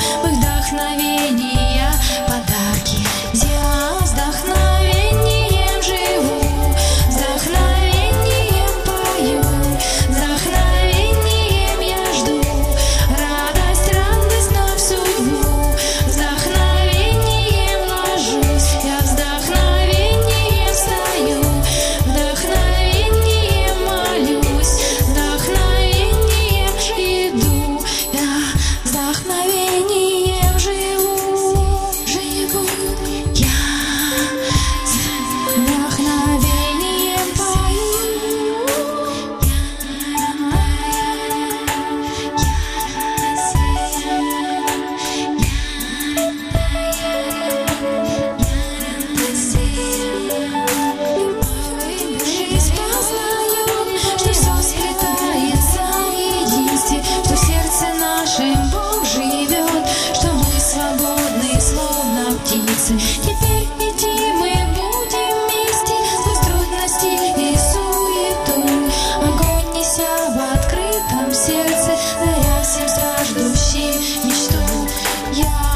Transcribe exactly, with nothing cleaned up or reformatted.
мы вдохновения подарки, где я вдохновением живу, вдохновением пою, вдохновением я жду, радость, радость вновь судьбу, вдохновением ложусь, я вдохновением встаю, вдохновением молюсь, вдохновением иду, я вдохновением живу, живу, я вдохновением пою, жизнь познает, что все сплетается в единстве, что в сердце нашем Бог живет, что мы свободны, словно птицы. Теперь идти мы будем вместе сквозь трудности и суету, огонь неся в открытом сердце, даря всем страждущим мечту. Я